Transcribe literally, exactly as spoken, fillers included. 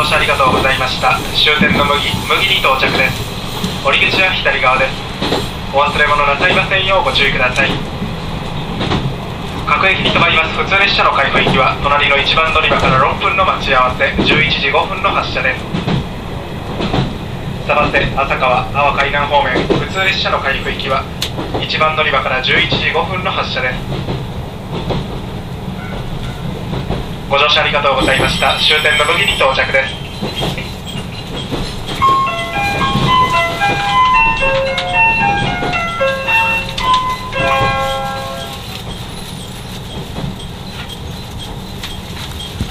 乗車ありがとうございました。終点の麦麦に到着です。降り口は左側です。お忘れ物なさいませんようご注意ください。各駅に停まります普通列車の開封行きは隣のいちばん乗り場からろっぷんの待ち合わせ、じゅういちじごふんの発車です。佐瀬、浅川、阿波海南方面普通列車の開封行きはいちばん乗り場からじゅういちじごふんの発車です。ご乗車ありがとうございました。終点の麦に到着です。